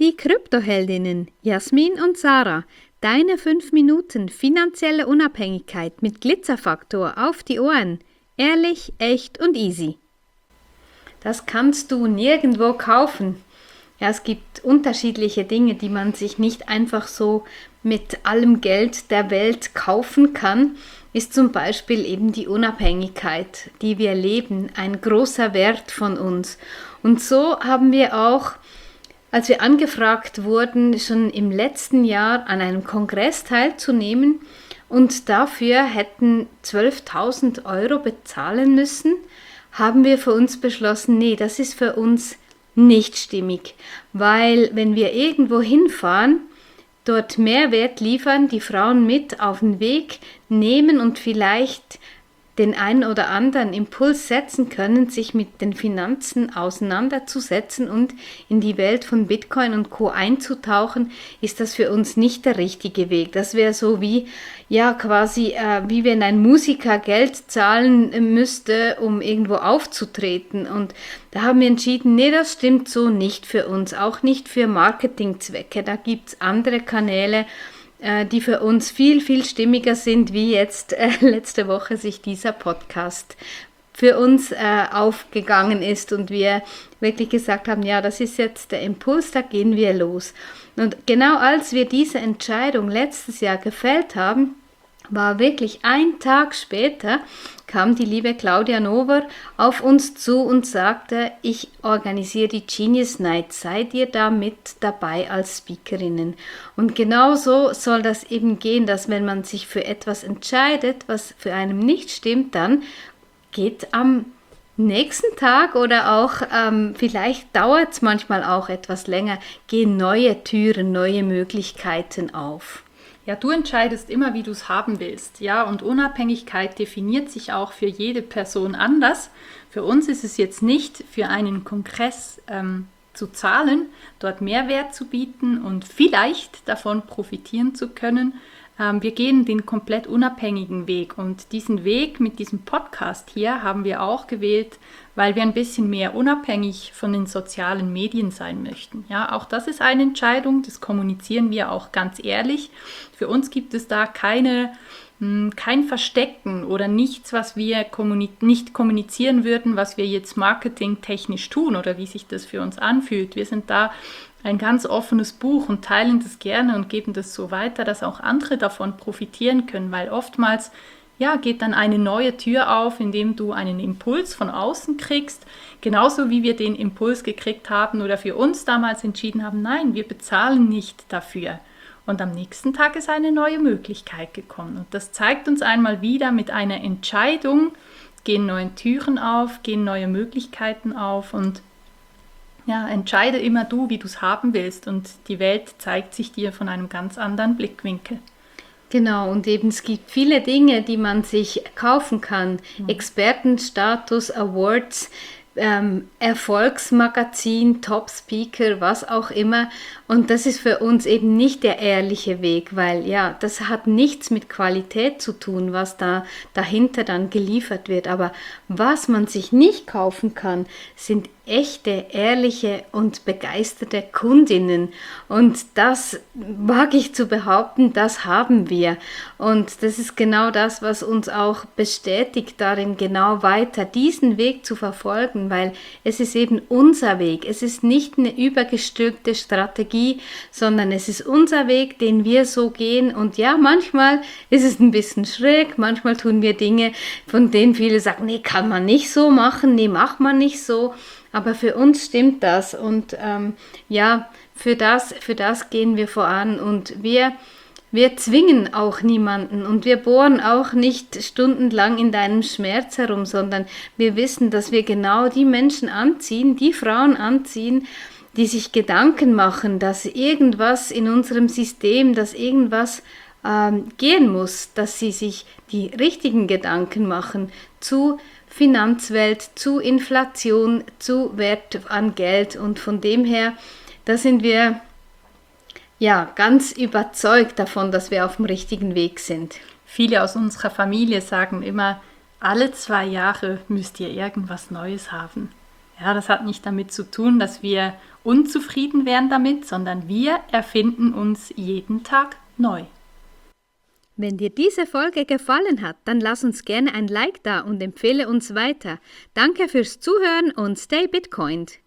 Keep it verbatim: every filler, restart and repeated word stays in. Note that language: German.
Die Kryptoheldinnen Jasmin und Sarah, deine fünf Minuten finanzielle Unabhängigkeit mit Glitzerfaktor auf die Ohren. Ehrlich, echt und easy. Das kannst du nirgendwo kaufen. Ja, es gibt unterschiedliche Dinge, die man sich nicht einfach so mit allem Geld der Welt kaufen kann, ist zum Beispiel eben die Unabhängigkeit, die wir leben, ein großer Wert von uns. Und so haben wir auch, als wir angefragt wurden, schon im letzten Jahr an einem Kongress teilzunehmen und dafür hätten zwölftausend Euro bezahlen müssen, haben wir für uns beschlossen, nee, das ist für uns nicht stimmig, weil wenn wir irgendwo hinfahren, dort Mehrwert liefern, die Frauen mit auf den Weg nehmen und vielleicht den einen oder anderen Impuls setzen können, sich mit den Finanzen auseinanderzusetzen und in die Welt von Bitcoin und Co. einzutauchen, ist das für uns nicht der richtige Weg. Das wäre so wie, ja, quasi, äh, wie wenn ein Musiker Geld zahlen müsste, um irgendwo aufzutreten. Und da haben wir entschieden, nee, das stimmt so nicht für uns, auch nicht für Marketingzwecke. Da gibt es andere Kanäle, die für uns viel, viel stimmiger sind, wie jetzt äh, letzte Woche sich dieser Podcast für uns äh, aufgegangen ist und wir wirklich gesagt haben, ja, das ist jetzt der Impuls, da gehen wir los. Und genau als wir diese Entscheidung letztes Jahr gefällt haben, war wirklich ein Tag später, kam die liebe Claudia Nover auf uns zu und sagte, ich organisiere die Genius Night, seid ihr da mit dabei als Speakerinnen? Und genau so soll das eben gehen, dass wenn man sich für etwas entscheidet, was für einen nicht stimmt, dann geht am nächsten Tag oder auch ähm, vielleicht dauert es manchmal auch etwas länger, gehen neue Türen, neue Möglichkeiten auf. Ja, du entscheidest immer, wie du es haben willst. Ja, und Unabhängigkeit definiert sich auch für jede Person anders. Für uns ist es jetzt nicht, für einen Kongress ähm, zu zahlen, dort Mehrwert zu bieten und vielleicht davon profitieren zu können. Ähm, wir gehen den komplett unabhängigen Weg und diesen Weg mit diesem Podcast hier haben wir auch gewählt, weil wir ein bisschen mehr unabhängig von den sozialen Medien sein möchten. Ja, auch das ist eine Entscheidung, das kommunizieren wir auch ganz ehrlich. Für uns gibt es da keine, mh, kein Verstecken oder nichts, was wir kommuni- nicht kommunizieren würden, was wir jetzt marketingtechnisch tun oder wie sich das für uns anfühlt. Wir sind da ein ganz offenes Buch und teilen das gerne und geben das so weiter, dass auch andere davon profitieren können, weil oftmals ja, geht dann eine neue Tür auf, indem du einen Impuls von außen kriegst, genauso wie wir den Impuls gekriegt haben oder für uns damals entschieden haben, nein, wir bezahlen nicht dafür. Und am nächsten Tag ist eine neue Möglichkeit gekommen. Und das zeigt uns einmal wieder, mit einer Entscheidung gehen neue Türen auf, gehen neue Möglichkeiten auf und ja, entscheide immer du, wie du es haben willst und die Welt zeigt sich dir von einem ganz anderen Blickwinkel. Genau, und eben es gibt viele Dinge, die man sich kaufen kann. Mhm. Expertenstatus, Awards, ähm, Erfolgsmagazin, Top-Speaker, was auch immer. Und das ist für uns eben nicht der ehrliche Weg, weil ja, das hat nichts mit Qualität zu tun, was da dahinter dann geliefert wird. Aber was man sich nicht kaufen kann, sind echte, ehrliche und begeisterte Kundinnen. Und das wage ich zu behaupten, das haben wir. Und das ist genau das, was uns auch bestätigt darin, genau weiter diesen Weg zu verfolgen, weil es ist eben unser Weg. Es ist nicht eine übergestülpte Strategie, sondern es ist unser Weg, den wir so gehen. Und ja, manchmal ist es ein bisschen schräg, manchmal tun wir Dinge, von denen viele sagen, nee, kann man nicht so machen, nee, macht man nicht so. Aber für uns stimmt das und ähm, ja, für das, für das gehen wir voran und wir, wir zwingen auch niemanden und wir bohren auch nicht stundenlang in deinem Schmerz herum, sondern wir wissen, dass wir genau die Menschen anziehen, die Frauen anziehen, die sich Gedanken machen, dass irgendwas in unserem System, dass irgendwas ähm, gehen muss, dass sie sich die richtigen Gedanken machen zu Finanzwelt, zu Inflation, zu Wert an Geld und von dem her, da sind wir ja ganz überzeugt davon, dass wir auf dem richtigen Weg sind. Viele aus unserer Familie sagen immer, alle zwei Jahre müsst ihr irgendwas Neues haben. Ja, das hat nicht damit zu tun, dass wir unzufrieden wären damit, sondern wir erfinden uns jeden Tag neu. Wenn dir diese Folge gefallen hat, dann lass uns gerne ein Like da und empfehle uns weiter. Danke fürs Zuhören und stay Bitcoined!